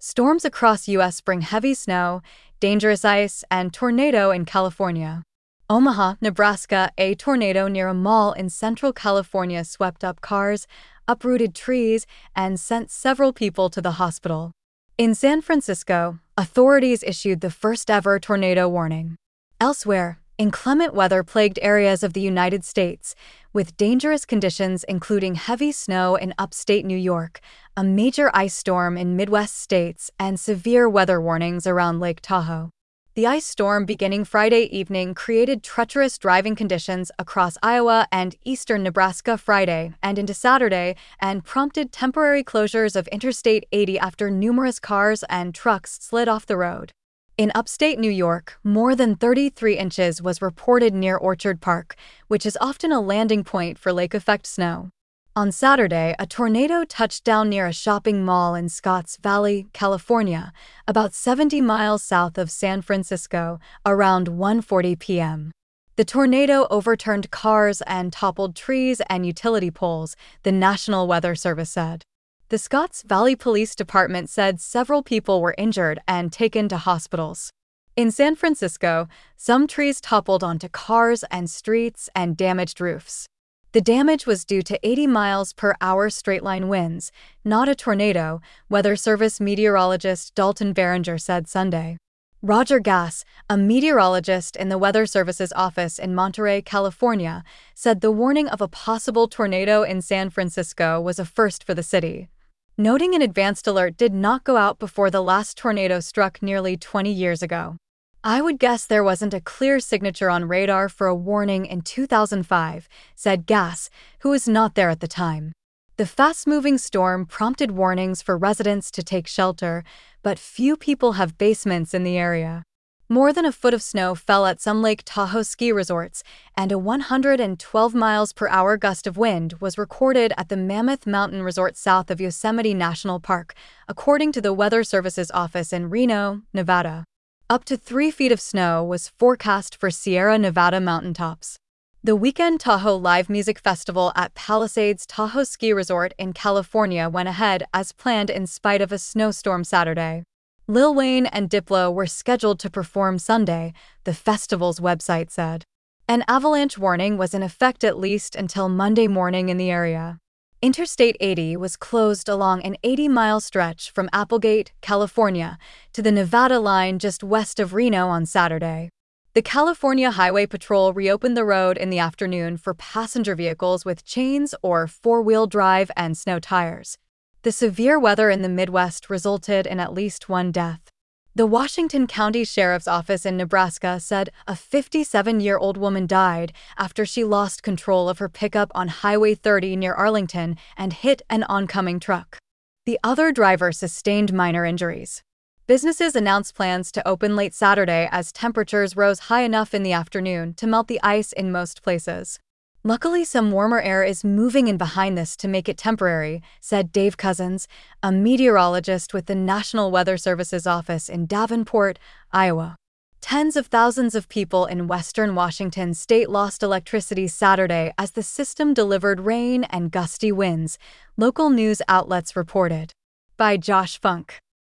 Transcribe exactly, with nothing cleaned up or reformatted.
Storms across U S bring heavy snow, dangerous ice, and tornado in California. Omaha, Nebraska, a tornado near a mall in central California swept up cars, uprooted trees, and sent several people to the hospital. In San Francisco, authorities issued the first-ever tornado warning. Elsewhere, inclement weather plagued areas of the United States, with dangerous conditions including heavy snow in upstate New York, a major ice storm in Midwest states, and severe weather warnings around Lake Tahoe. The ice storm beginning Friday evening created treacherous driving conditions across Iowa and eastern Nebraska Friday and into Saturday, and prompted temporary closures of Interstate eighty after numerous cars and trucks slid off the road. In upstate New York, more than thirty-three inches was reported near Orchard Park, which is often a landing point for lake-effect snow. On Saturday, a tornado touched down near a shopping mall in Scotts Valley, California, about seventy miles south of San Francisco, around one forty p m The tornado overturned cars and toppled trees and utility poles, the National Weather Service said. The Scotts Valley Police Department said several people were injured and taken to hospitals. In San Francisco, some trees toppled onto cars and streets and damaged roofs. The damage was due to eighty miles per hour straight-line winds, not a tornado, Weather Service meteorologist Dalton Berenger said Sunday. Roger Gass, a meteorologist in the Weather Service's office in Monterey, California, said the warning of a possible tornado in San Francisco was a first for the city, noting an advanced alert did not go out before the last tornado struck nearly twenty years ago. "I would guess there wasn't a clear signature on radar for a warning in two thousand five, said Gass, who was not there at the time. The fast-moving storm prompted warnings for residents to take shelter, but few people have basements in the area. More than a foot of snow fell at some Lake Tahoe ski resorts, and a one hundred twelve miles per hour gust of wind was recorded at the Mammoth Mountain Resort south of Yosemite National Park, according to the Weather Service's office in Reno, Nevada. Up to three feet of snow was forecast for Sierra Nevada mountaintops. The Weekend Tahoe Live Music Festival at Palisades Tahoe Ski Resort in California went ahead as planned in spite of a snowstorm Saturday. Lil Wayne and Diplo were scheduled to perform Sunday, the festival's website said. An avalanche warning was in effect at least until Monday morning in the area. Interstate eighty was closed along an eighty-mile stretch from Applegate, California, to the Nevada line just west of Reno on Saturday. The California Highway Patrol reopened the road in the afternoon for passenger vehicles with chains or four-wheel drive and snow tires. The severe weather in the Midwest resulted in at least one death. The Washington County Sheriff's Office in Nebraska said a fifty-seven-year-old woman died after she lost control of her pickup on Highway thirty near Arlington and hit an oncoming truck. The other driver sustained minor injuries. Businesses announced plans to open late Saturday as temperatures rose high enough in the afternoon to melt the ice in most places. Luckily, some warmer air is moving in behind this to make it temporary, said Dave Cousins, a meteorologist with the National Weather Service's office in Davenport, Iowa. Tens of thousands of people in western Washington state lost electricity Saturday as the system delivered rain and gusty winds, local news outlets reported. By Josh Funk.